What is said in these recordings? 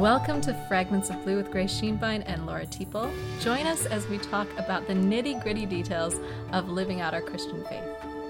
Welcome to Fragments of Blue with Grace Sheenbein and Laura Teeple. Join us as we talk about the nitty-gritty details of living out our Christian faith.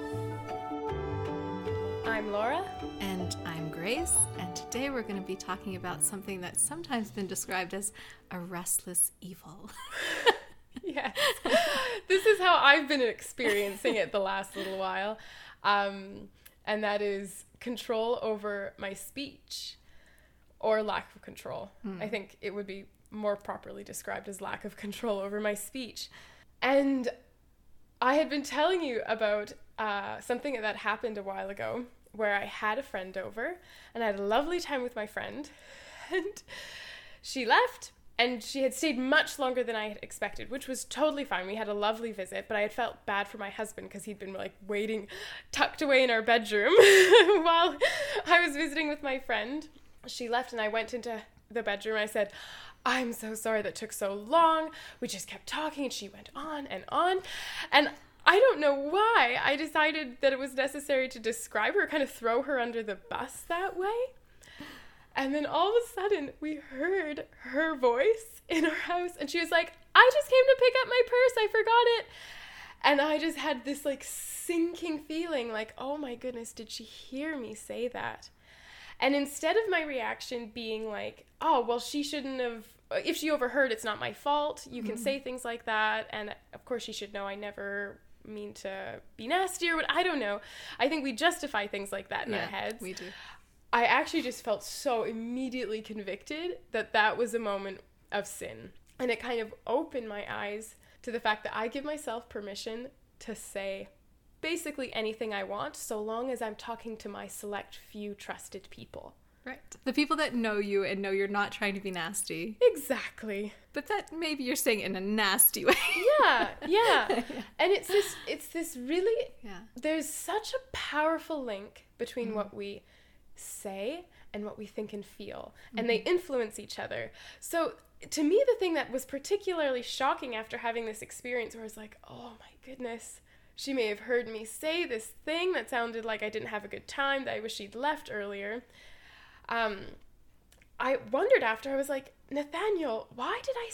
I'm Laura. And I'm Grace, and today we're going to be talking about something that's sometimes been described as a restless evil. Yes. This is how I've been experiencing it the last little while, and that is control over my speech. Or lack of control. I think it would be more properly described as lack of control over my speech. And I had been telling you about something that happened a while ago where I had a friend over and I had a lovely time with my friend. And she left and she had stayed much longer than I had expected, which was totally fine. We had a lovely visit, but I had felt bad for my husband because he'd been waiting tucked away in our bedroom while I was visiting with my friend. She left and I went into the bedroom and I said, I'm so sorry that took so long. We just kept talking and she went on. And I don't know why I decided that it was necessary to describe her, kind of throw her under the bus that way. And then all of a sudden we heard her voice in our house and she was like, I just came to pick up my purse. I forgot it. And I just had this sinking feeling oh my goodness, did she hear me say that? And instead of my reaction being oh, well, she shouldn't have, if she overheard, it's not my fault. You can say things like that. And of course she should know I never mean to be nasty or what, I don't know. I think we justify things like that in our heads. We do. I actually just felt so immediately convicted that was a moment of sin. And it kind of opened my eyes to the fact that I give myself permission to say basically anything I want, so long as I'm talking to my select few trusted people. Right. The people that know you and know you're not trying to be nasty. Exactly. But that maybe you're saying it in a nasty way. Yeah. And it's this really, there's such a powerful link between what we say and what we think and feel. And they influence each other. So to me, the thing that was particularly shocking after having this experience where I was oh my goodness, she may have heard me say this thing that sounded like I didn't have a good time, that I wish she'd left earlier. I wondered after, I was like, Nathaniel, why did I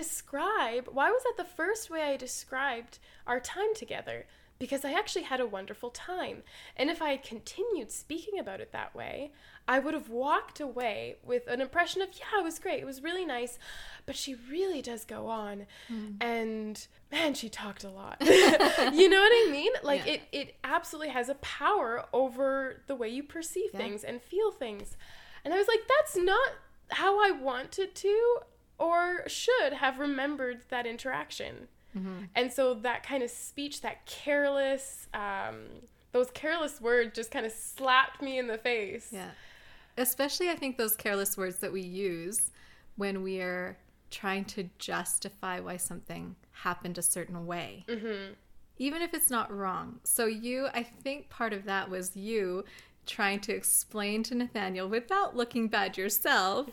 why was that the first way I described our time together? Because I actually had a wonderful time. And if I had continued speaking about it that way, I would have walked away with an impression of, yeah, it was great. It was really nice. But she really does go on. And man, she talked a lot. You know what I mean? It absolutely has a power over the way you perceive things and feel things. And I was like, that's not how I wanted to or should have remembered that interaction. And so that kind of speech, that careless, those careless words just kind of slapped me in the face. Yeah. Especially, I think, those careless words that we use when we are trying to justify why something happened a certain way. Even if it's not wrong. So I think part of that was you trying to explain to Nathaniel, without looking bad yourself,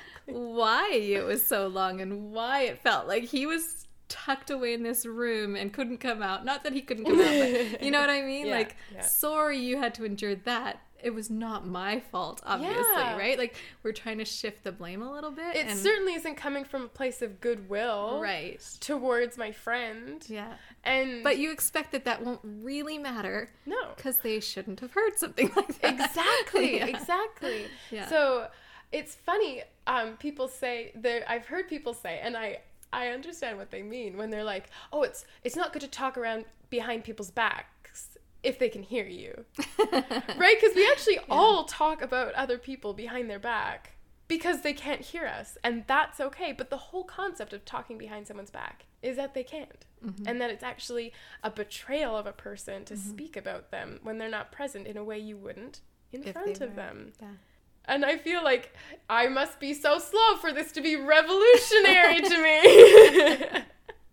why it was so long and why it felt like he was tucked away in this room and couldn't come out. Not that he couldn't come out, but you know what I mean? Sorry you had to endure that. It was not my fault, obviously, right? We're trying to shift the blame a little bit. It certainly isn't coming from a place of goodwill towards my friend. Yeah. But you expect that won't really matter. No. Because they shouldn't have heard something like that. Exactly. Yeah. So it's funny, people say, I've heard people say, and I understand what they mean when they're like, oh, it's not good to talk around behind people's backs if they can hear you. Right? Because we actually all talk about other people behind their back because they can't hear us. And that's okay. But the whole concept of talking behind someone's back is that they can't. And that it's actually a betrayal of a person to speak about them when they're not present in a way you wouldn't in front of them. Yeah. And I feel like I must be so slow for this to be revolutionary to me.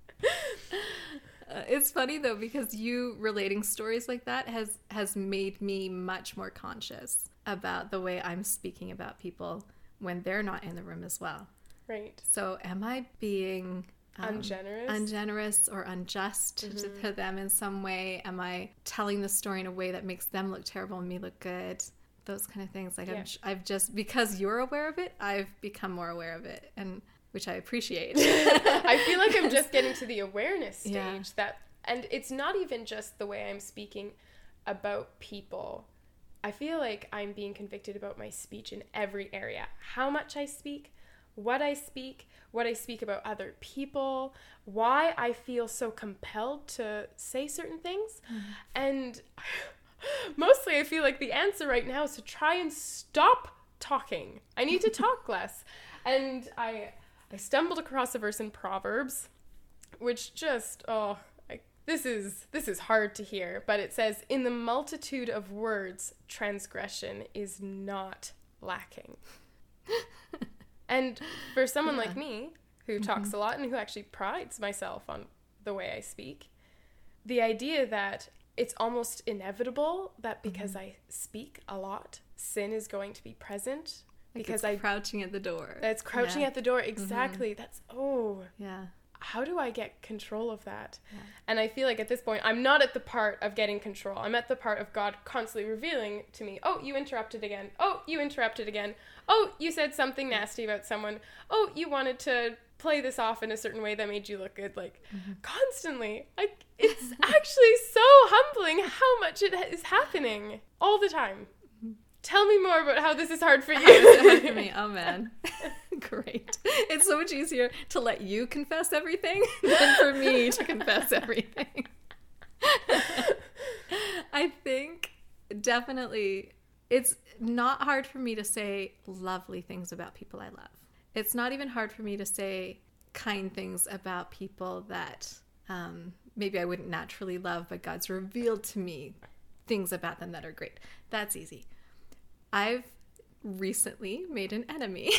It's funny, though, because you relating stories like that has made me much more conscious about the way I'm speaking about people when they're not in the room as well. Right. So am I being ungenerous or unjust to them in some way? Am I telling the story in a way that makes them look terrible and me look good? those kind of things. Like I've just, because you're aware of it, I've become more aware of it, and which I appreciate. I feel like I'm just getting to the awareness stage Yeah. and it's not even just the way I'm speaking about people. I feel like I'm being convicted about my speech in every area. How much I speak, what I speak about other people, why I feel so compelled to say certain things. And mostly I feel like the answer right now is to try and stop talking. I need to talk less. And I stumbled across a verse in Proverbs, which just, this is hard to hear, but it says, "In the multitude of words, transgression is not lacking." And for someone like me, who talks a lot and who actually prides myself on the way I speak, the idea that it's almost inevitable that because I speak a lot, sin is going to be present. Like Because it's crouching at the door. That's crouching at the door. Exactly. That's, Yeah. how do I get control of that? Yeah. And I feel like at this point, I'm not at the part of getting control. I'm at the part of God constantly revealing to me, oh, you interrupted again. Oh, you interrupted again. Oh, you said something nasty about someone. Oh, you wanted to play this off in a certain way that made you look good. Like, constantly. Like, it's actually so humbling how much it is happening all the time. Tell me more about how this is hard for you. How is it hard for me? Oh, man. Great. It's so much easier to let you confess everything than for me to confess everything. I think definitely it's not hard for me to say lovely things about people I love. It's not even hard for me to say kind things about people that maybe I wouldn't naturally love, but God's revealed to me things about them that are great. That's easy. I've recently made an enemy.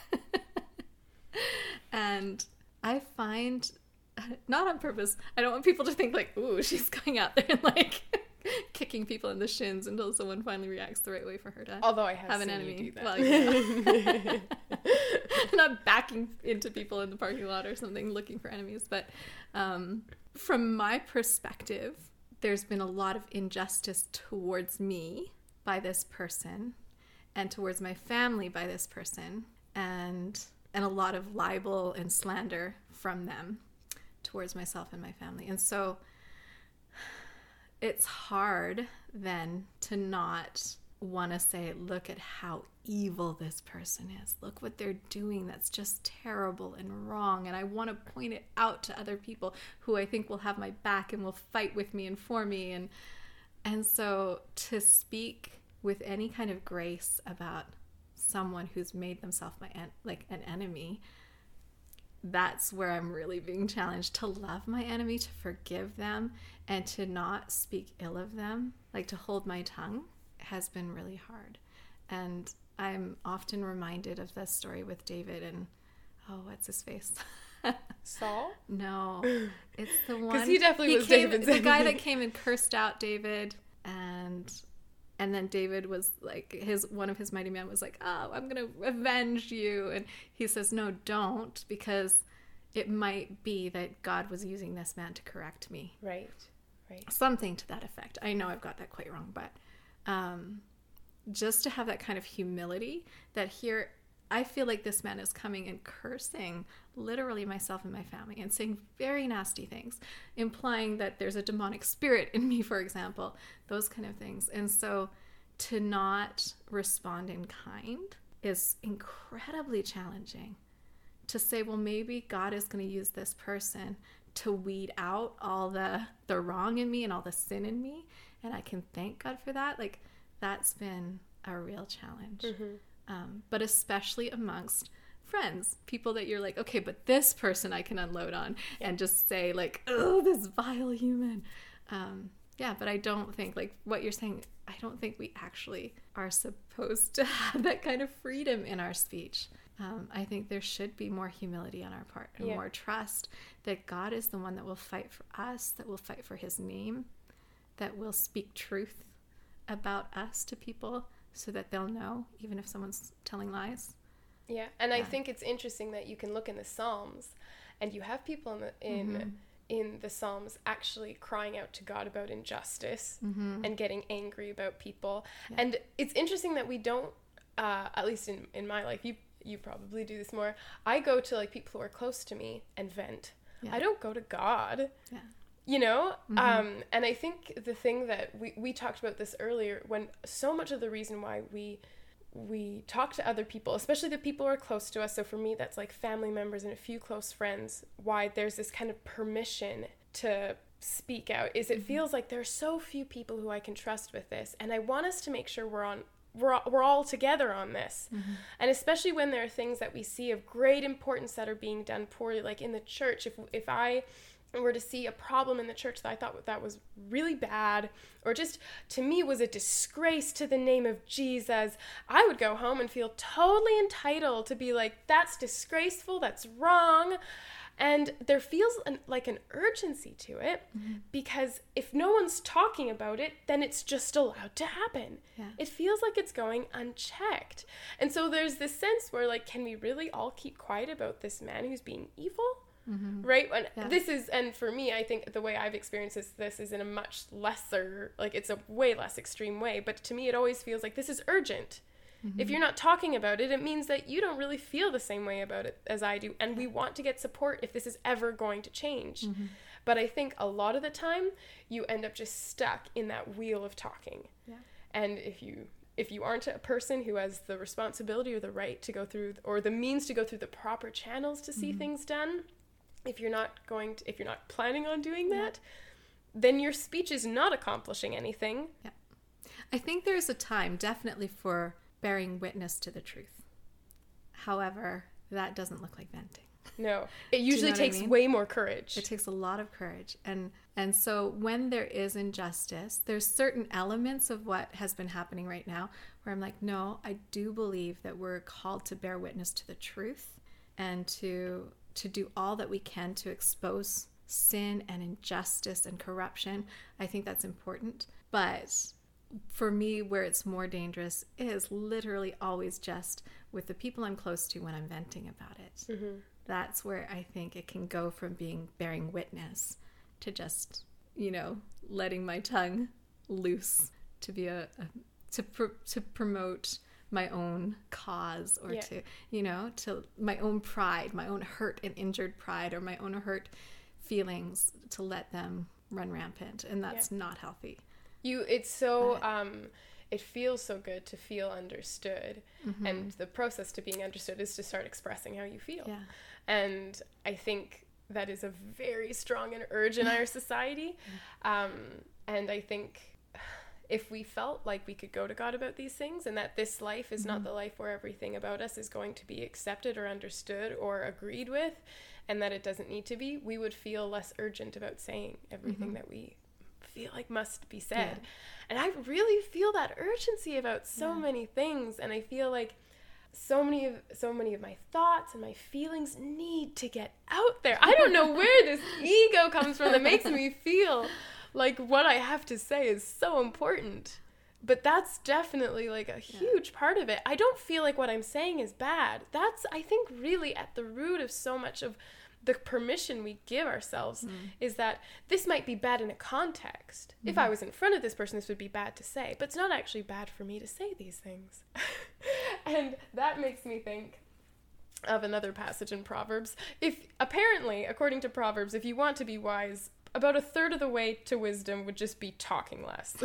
And I find, not on purpose, I don't want people to think like, ooh, she's going out there and like kicking people in the shins until someone finally reacts the right way for her to Although I have an seen enemy. you do that. Well, yeah. Not backing into people in the parking lot or something looking for enemies. But from my perspective, there's been a lot of injustice towards me by this person and towards my family by this person, and a lot of libel and slander from them towards myself and my family. And so it's hard then to not want to say, look at how evil this person is. Look what they're doing. That's just terrible and wrong. And I want to point it out to other people who I think will have my back and will fight with me and for me. And so to speak with any kind of grace about someone who's made themselves an enemy, that's where I'm really being challenged to love my enemy, to forgive them, and to not speak ill of them, like to hold my tongue, has been really hard. And I'm often reminded of this story with David and, what's his face? Saul? No, it's the one. Because he definitely was David's the enemy. guy that came and cursed out David, and then David was like, one of his mighty men was like, oh, I'm going to avenge you. And he says, no, don't, because it might be that God was using this man to correct me. Right. Something to that effect. I know I've got that quite wrong, but just to have that kind of humility that here, I feel like this man is coming and cursing literally myself and my family and saying very nasty things, implying that there's a demonic spirit in me, for example, those kind of things. And so to not respond in kind is incredibly challenging. To say, well, maybe God is going to use this person to weed out all the wrong in me and all the sin in me, and I can thank God for that. Like, that's been a real challenge. Mm-hmm. But especially amongst friends, people that you're like, okay, but this person I can unload on and just say like, oh, this vile human. But I don't think, like what you're saying, I don't think we actually are supposed to have that kind of freedom in our speech. I think there should be more humility on our part and more trust that God is the one that will fight for us, that will fight for his name, that will speak truth about us to people so that they'll know, even if someone's telling lies. Yeah, and I think it's interesting that you can look in the Psalms and you have people in in the Psalms actually crying out to God about injustice and getting angry about people. Yeah. And it's interesting that we don't, at least in my life, you probably do this more. I go to like people who are close to me and vent. Yeah. I don't go to God. Yeah. You know? And I think the thing that we talked about this earlier, when so much of the reason why we talk to other people, especially the people who are close to us. So for me, that's like family members and a few close friends, why there's this kind of permission to speak out is it feels like there are so few people who I can trust with this. And I want us to make sure we're all together on this. And especially when there are things that we see of great importance that are being done poorly, like in the church, if I were to see a problem in the church that I thought that was really bad, or just to me was a disgrace to the name of Jesus, I would go home and feel totally entitled to be like, that's disgraceful, that's wrong. And there feels like an urgency to it, because if no one's talking about it, then it's just allowed to happen. Yeah. It feels like it's going unchecked. And so there's this sense where like, can we really all keep quiet about this man who's being evil? Right? And this is, and for me, I think the way I've experienced this is in a much lesser, like it's a way less extreme way, but to me it always feels like this is urgent. If you're not talking about it, it means that you don't really feel the same way about it as I do, and we want to get support if this is ever going to change. But I think a lot of the time you end up just stuck in that wheel of talking. And if you aren't a person who has the responsibility or the right to go through, or the means to go through the proper channels to see things done, if you're not planning on doing that, then your speech is not accomplishing anything. Yeah. I think there's a time definitely for bearing witness to the truth. However, that doesn't look like venting. No, it usually takes way more courage. It takes a lot of courage. And so when there is injustice, there's certain elements of what has been happening right now where I'm like, no, I do believe that we're called to bear witness to the truth and to do all that we can to expose sin and injustice and corruption. I think that's important. But for me, where it's more dangerous is literally always just with the people I'm close to when I'm venting about it. That's where I think it can go from being bearing witness to just, letting my tongue loose to be to promote my own cause, or to my own pride, my own hurt and injured pride, or my own hurt feelings, to let them run rampant. And that's not healthy. It feels so good to feel understood. And the process to being understood is to start expressing how you feel. Yeah. And I think that is a very strong urge in our society. And I think if we felt like we could go to God about these things, and that this life is not the life where everything about us is going to be accepted or understood or agreed with, and that it doesn't need to be, we would feel less urgent about saying everything that we feel like must be said. And I really feel that urgency about so many things, and I feel like so many of my thoughts and my feelings need to get out there. I don't know where this ego comes from that makes me feel like what I have to say is so important. But that's definitely like a huge part of it. I don't feel like what I'm saying is bad. That's, I think, really at the root of so much of the permission we give ourselves, is that this might be bad in a context. If I was in front of this person, this would be bad to say, but it's not actually bad for me to say these things. And that makes me think of another passage in Proverbs. Apparently, according to Proverbs, if you want to be wise, about a third of the way to wisdom would just be talking less.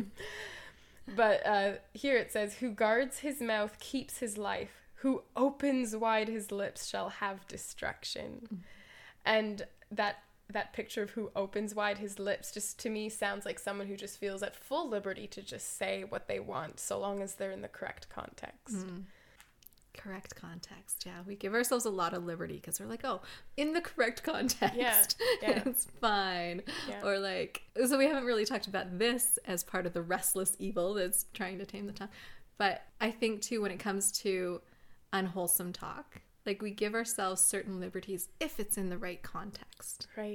But here it says, who guards his mouth keeps his life. Who opens wide his lips shall have destruction. And that picture of who opens wide his lips just to me sounds like someone who just feels at full liberty to just say what they want, so long as they're in the correct context. Correct context. Yeah, we give ourselves a lot of liberty because we're like, oh, in the correct context, it's fine. Or like, so we haven't really talked about this as part of the restless evil that's trying to tame the tongue. But I think too, when it comes to unwholesome talk, like we give ourselves certain liberties if it's in the right context. Right.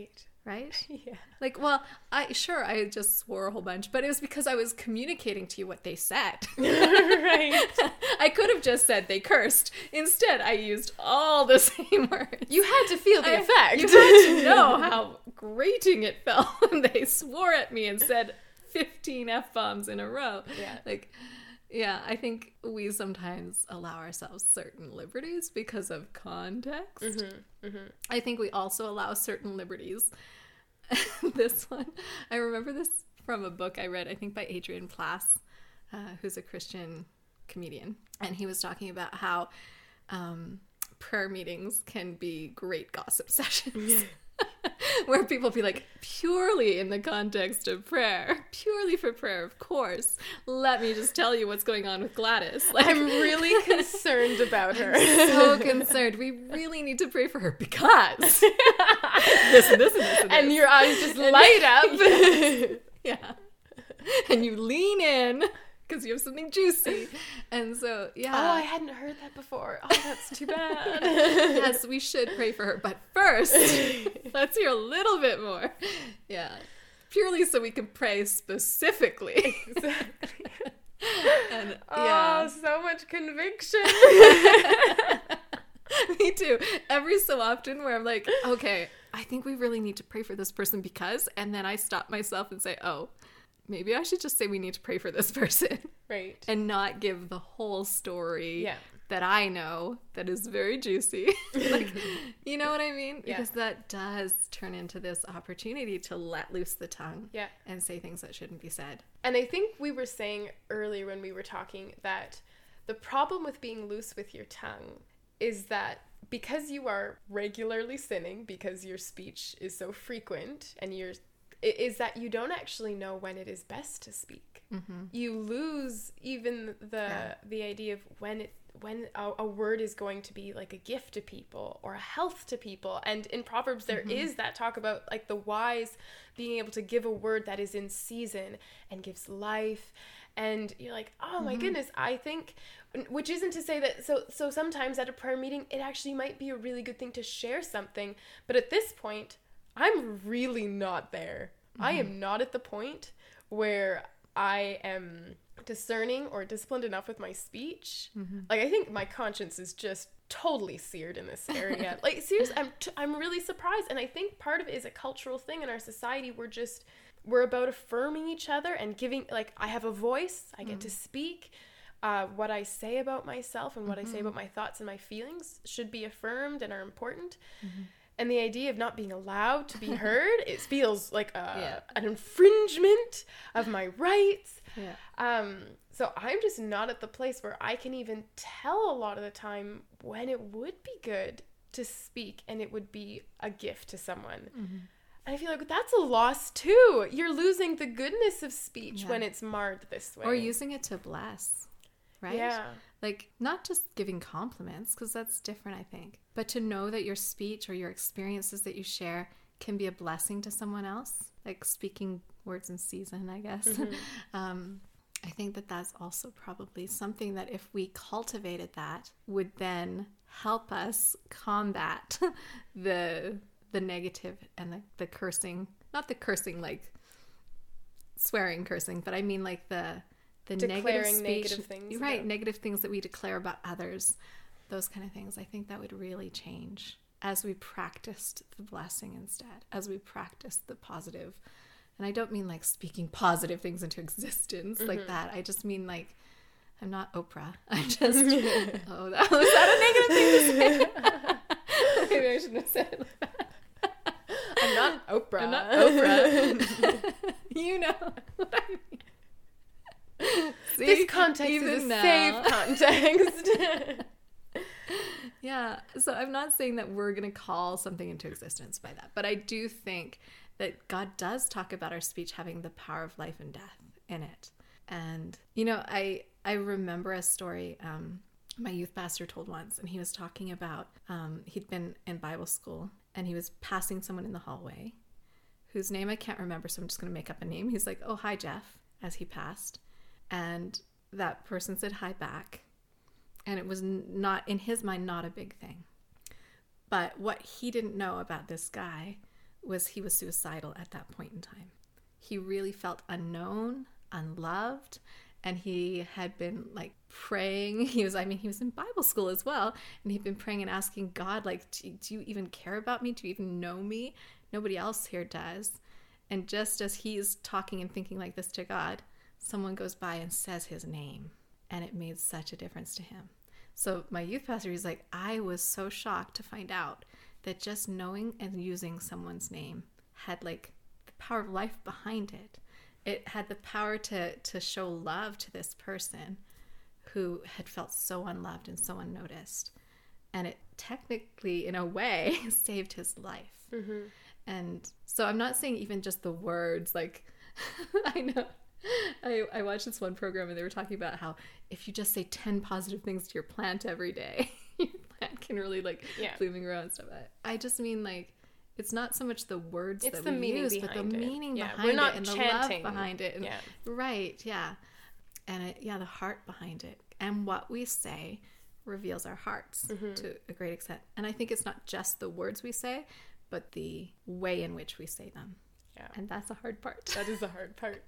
right? Yeah. Like, well, I just swore a whole bunch, but it was because I was communicating to you what they said. Right. I could have just said they cursed. Instead, I used all the same words. You had to feel the effect. You had to know how grating it felt when they swore at me and said 15 F-bombs in a row. Yeah. Like, yeah, I think we sometimes allow ourselves certain liberties because of context. Mm-hmm. Mm-hmm. I think we also allow certain liberties. This one, I remember this from a book I read, I think by Adrian Plass, who's a Christian comedian. And he was talking about how prayer meetings can be great gossip sessions. Where people be like, purely in the context of prayer, purely for prayer, of course. Let me just tell you what's going on with Gladys. Like, I'm really concerned about her. I'm so concerned. We really need to pray for her because this and this and this and And this. your eyes just light up. Yeah. And you lean in because you have something juicy. And so, yeah. Oh, I hadn't heard that before. Oh, that's too bad. Yes, we should pray for her. But first, let's hear a little bit more. Yeah. Purely so we can pray specifically. Exactly. And, Oh, so much conviction. Me too. Every so often where I'm like, okay, I think we really need to pray for this person because, and then I stop myself and say, oh, maybe I should just say we need to pray for this person. Right. And not give the whole story Yeah. that I know that is very juicy. Like, you know what I mean? Yeah. Because that does turn into this opportunity to let loose the tongue Yeah. and say things that shouldn't be said. And I think we were saying earlier when we were talking that the problem with being loose with your tongue is that because you are regularly sinning, because your speech is so frequent and is that you don't actually know when it is best to speak. Mm-hmm. You lose even the idea of when a word is going to be like a gift to people or a health to people. And in Proverbs there is that talk about like the wise being able to give a word that is in season and gives life. And you're like, oh my goodness, I think, which isn't to say that, so sometimes at a prayer meeting, it actually might be a really good thing to share something. But at this point, I'm really not there. I am not at the point where I am discerning or disciplined enough with my speech. Like, I think my conscience is just totally seared in this area. Like, seriously, I'm really surprised. And I think part of it is a cultural thing in our society. We're about affirming each other and giving, like, I have a voice, I get to speak. What I say about myself and what I say about my thoughts and my feelings should be affirmed and are important. And the idea of not being allowed to be heard, it feels like an infringement of my rights. Yeah. So I'm just not at the place where I can even tell a lot of the time when it would be good to speak and it would be a gift to someone. And I feel like that's a loss too. You're losing the goodness of speech when it's marred this way. Or using it to bless, right? Yeah. Like, not just giving compliments, because that's different, I think. But to know that your speech or your experiences that you share can be a blessing to someone else. Like speaking words in season, I guess. I think that that's also probably something that if we cultivated that would then help us combat the negative and the cursing, not the cursing like swearing cursing, but I mean like the declaring negative things, right? Negative things that we declare about others, those kind of things. I think that would really change as we practiced the blessing instead, as we practiced the positive. And I don't mean like speaking positive things into existence like that. I just mean like, I'm not Oprah. I'm just, oh, was that a negative thing to say? Maybe I shouldn't have said it like that. I'm not Oprah. I'm not Oprah. You know what I mean. See, this context is a safe context. Yeah. So I'm not saying that we're going to call something into existence by that. But I do think that God does talk about our speech having the power of life and death in it. And, you know, I remember a story my youth pastor told once, and he was talking about, he'd been in Bible school, and he was passing someone in the hallway whose name I can't remember, so I'm just going to make up a name. He's like, oh, hi, Jeff, as he passed. And that person said hi back. And it was not, in his mind, not a big thing. But what he didn't know about this guy was he was suicidal at that point in time. He really felt unknown, unloved, and he had been like praying. He was in Bible school as well, and he'd been praying and asking God, like, do you even care about me? Do you even know me? Nobody else here does. And just as he's talking and thinking like this to God, someone goes by and says his name, and it made such a difference to him. So my youth pastor, he's like, I was so shocked to find out that just knowing and using someone's name had like the power of life behind it. It had the power to show love to this person who had felt so unloved and so unnoticed. And it technically, in a way, saved his life. Mm-hmm. And so I'm not saying even just the words, like, I know. I watched this one program and they were talking about how if you just say 10 positive things to your plant every day, your plant can really like bloom and grow and stuff. I just mean like, it's not so much the words it's that the we use, but the meaning behind it and chanting. The love behind it. And, right, yeah. And the heart behind it. And what we say reveals our hearts to a great extent. And I think it's not just the words we say, but the way in which we say them. Yeah. And that's a hard part. That is a hard part.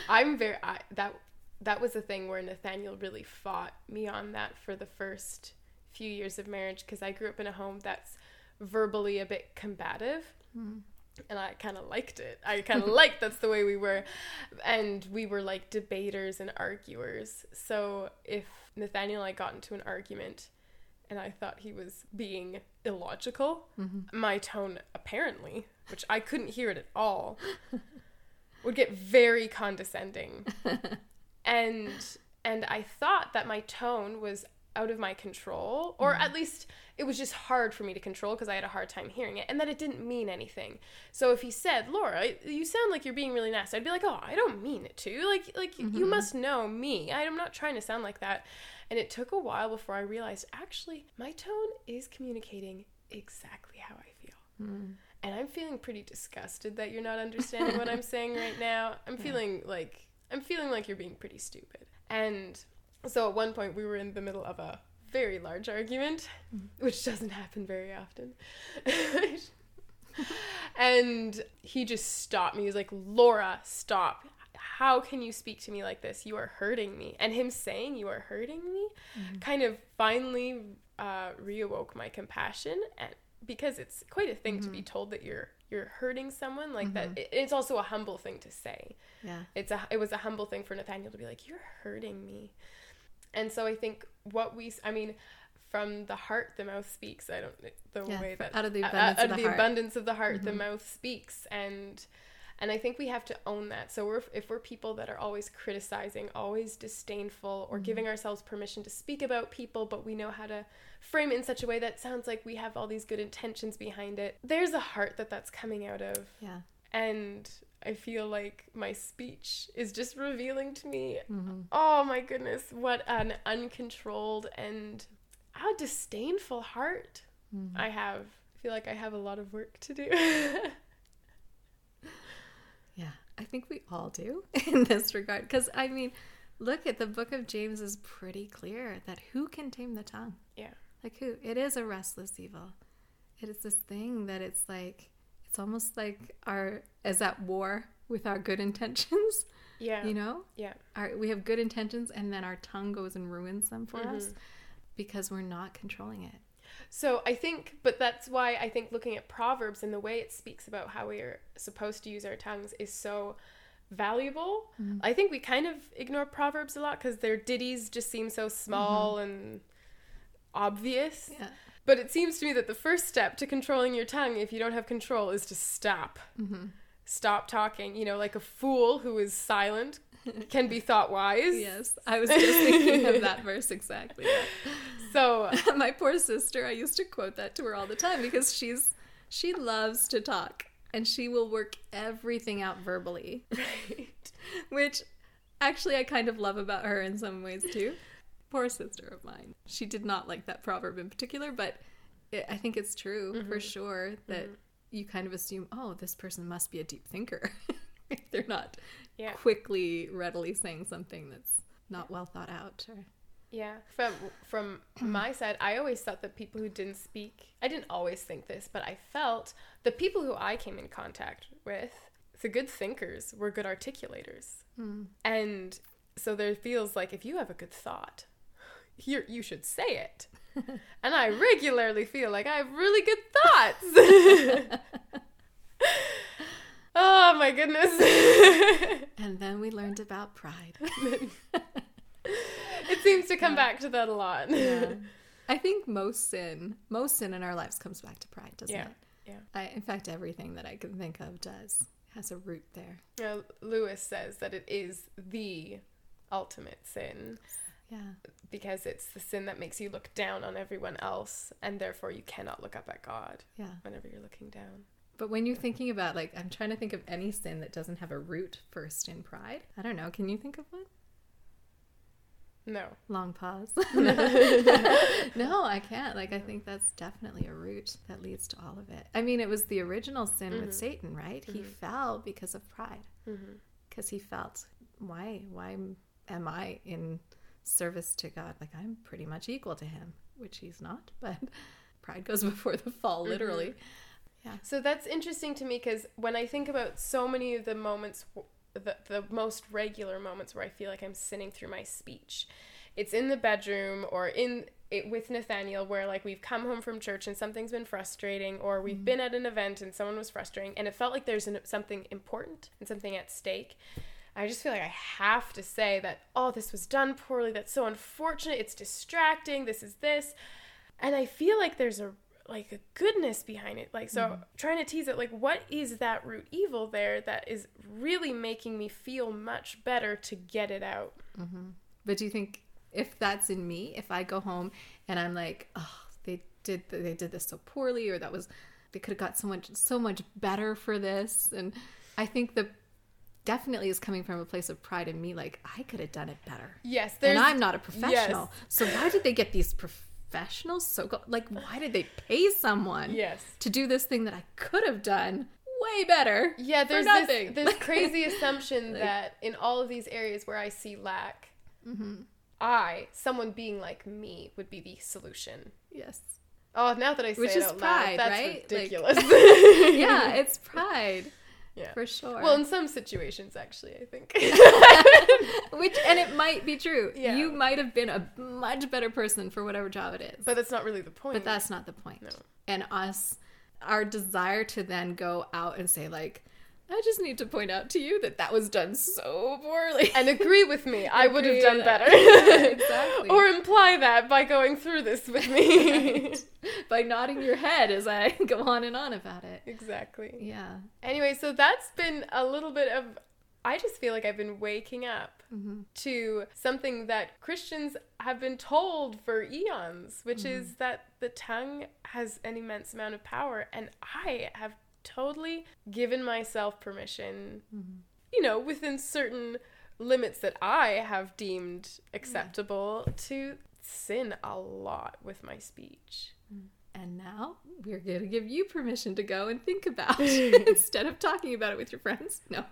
That was a thing where Nathaniel really fought me on that for the first few years of marriage, because I grew up in a home that's verbally a bit combative. And I kind of liked it. I kind of liked that's the way we were. And we were like debaters and arguers. So if Nathaniel and I got into an argument and I thought he was being illogical, my tone apparently, which I couldn't hear it at all, would get very condescending. And I thought that my tone was out of my control, or at least it was just hard for me to control because I had a hard time hearing it, and that it didn't mean anything. So if he said, Laura, you sound like you're being really nasty, I'd be like, oh, I don't mean it to. Like you must know me. I'm not trying to sound like that. And it took a while before I realized, actually, my tone is communicating exactly how I feel. And I'm feeling pretty disgusted that you're not understanding what I'm saying right now. I'm feeling like you're being pretty stupid. And so at one point we were in the middle of a very large argument, which doesn't happen very often. And he just stopped me. He was like, Laura, stop. How can you speak to me like this? You are hurting me. And him saying you are hurting me kind of finally reawoke my compassion, and because it's quite a thing to be told that you're hurting someone like that. It's also a humble thing to say. Yeah. It was a humble thing for Nathaniel to be like, you're hurting me. And so I think from the heart the mouth speaks. Way that out of the abundance of the heart the mouth speaks. And I think we have to own that. So if we're people that are always criticizing, always disdainful, or giving ourselves permission to speak about people, but we know how to frame it in such a way that sounds like we have all these good intentions behind it, there's a heart that's coming out of. Yeah. And I feel like my speech is just revealing to me, oh my goodness, what an uncontrolled and how disdainful heart I have. I feel like I have a lot of work to do. Yeah, I think we all do in this regard. Because, I mean, look at the book of James is pretty clear that who can tame the tongue? Yeah. Like who? It is a restless evil. It is this thing that it's like, it's almost like is at war with our good intentions. Yeah. You know? Yeah. We have good intentions and then our tongue goes and ruins them for us because we're not controlling it. So I think, but that's why I think looking at Proverbs and the way it speaks about how we are supposed to use our tongues is so valuable. I think we kind of ignore Proverbs a lot because their ditties just seem so small and obvious. Yeah. But it seems to me that the first step to controlling your tongue, if you don't have control, is to stop. Stop talking. You know, like a fool who is silent can be thought wise. Yes, I was just thinking of that verse exactly. Yeah. So my poor sister, I used to quote that to her all the time because she loves to talk and she will work everything out verbally. Right. Which actually I kind of love about her in some ways too. Poor sister of mine. She did not like that proverb in particular, but I think it's true for sure that you kind of assume, oh, this person must be a deep thinker. They're not quickly, readily saying something that's not well thought out. Yeah. From my side, I always thought that people who didn't speak, I didn't always think this, but I felt the people who I came in contact with, the good thinkers were good articulators. And so there feels like if you have a good thought, you should say it. And I regularly feel like I have really good thoughts. Oh my goodness. And then we learned about pride. It seems to come back to that a lot. Yeah. I think most sin in our lives comes back to pride, doesn't it? Yeah. In fact, everything that I can think of has a root there. Lewis says that it is the ultimate sin. Yeah. Because it's the sin that makes you look down on everyone else, and therefore you cannot look up at God. Yeah. Whenever you're looking down. But when you're thinking about, like, I'm trying to think of any sin that doesn't have a root first in pride. I don't know. Can you think of one? No. Long pause. No, I can't. Like, I think that's definitely a root that leads to all of it. I mean, it was the original sin with Satan, right? He fell because of pride. Because he felt, why am I in service to God? Like, I'm pretty much equal to him, which he's not, but pride goes before the fall, literally. Yeah. So that's interesting to me, because when I think about so many of the moments, the most regular moments where I feel like I'm sinning through my speech, it's in the bedroom or in it with Nathaniel, where like we've come home from church and something's been frustrating, or we've been at an event and someone was frustrating, and it felt like there's something important and something at stake. I just feel like I have to say that, oh, this was done poorly, that's so unfortunate, it's distracting, this. And I feel like there's a goodness behind it. Like, so trying to tease it, like, what is that root evil there that is really making me feel much better to get it out? But do you think if that's in me, if I go home and I'm like, oh, they did this so poorly, or they could have got so much better for this, and I think the definitely is coming from a place of pride in me, like, I could have done it better. Yes, and I'm not a professional. Yes. So why did they get these professionals? So like, why did they pay someone to do this thing that I could have done way better? Yeah, there's this crazy assumption that in all of these areas where I see lack, someone being like me would be the solution. Yes. Oh, now that I say Which it is out pride, loud, that's right? ridiculous. Like, yeah, it's pride. Yeah. For sure. Well, in some situations, actually, I think. And it might be true. Yeah. You might have been a much better person for whatever job it is. But that's not really the point. But that's not the point. No. And our desire to then go out and say, like, I just need to point out to you that was done so poorly. And agree with me. I would have done better. Yeah, exactly. Or imply that by going through this with me. Right. By nodding your head as I go on and on about it. Exactly. Yeah. Anyway, so that's been a little bit of... I just feel like I've been waking up to something that Christians have been told for eons, which is that the tongue has an immense amount of power. And I have totally given myself permission, within certain limits that I have deemed acceptable, to sin a lot with my speech. And now we're going to give you permission to go and think about it instead of talking about it with your friends. No.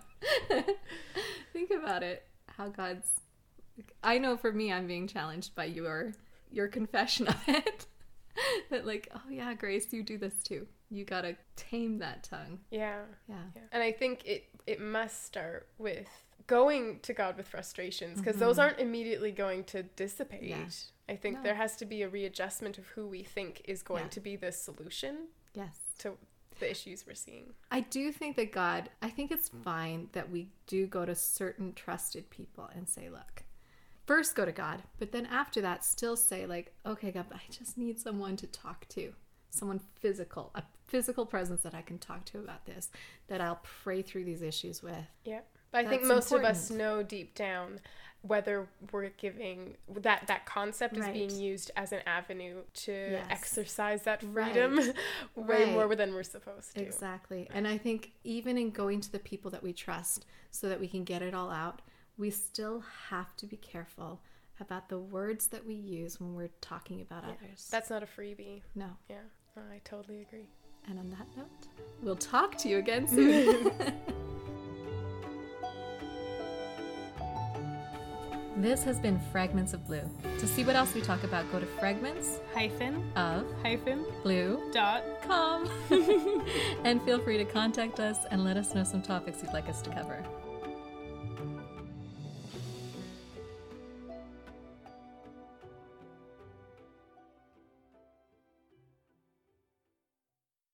Think about it. How God's... I know for me, I'm being challenged by your confession of it. That like, oh yeah, Grace, you do this too. You got to tame that tongue. Yeah. And I think it must start with going to God with frustrations, because those aren't immediately going to dissipate. Yeah. I think there has to be a readjustment of who we think is going to be the solution to the issues we're seeing. I do think that God, I think it's fine that we do go to certain trusted people and say, look, first go to God, but then after that still say like, okay, God, I just need someone to talk to. Someone physical, a physical presence that I can talk to about this, that I'll pray through these issues with. Yeah. But I think most of us know deep down whether we're giving that concept is being used as an avenue to exercise that freedom way more than we're supposed to. Exactly. And I think even in going to the people that we trust so that we can get it all out, we still have to be careful about the words that we use when we're talking about others. That's not a freebie. No. Yeah, I totally agree. And on that note, we'll talk to you again soon. This has been Fragments of Blue. To see what else we talk about, go to fragments-of-blue.com and feel free to contact us and let us know some topics you'd like us to cover.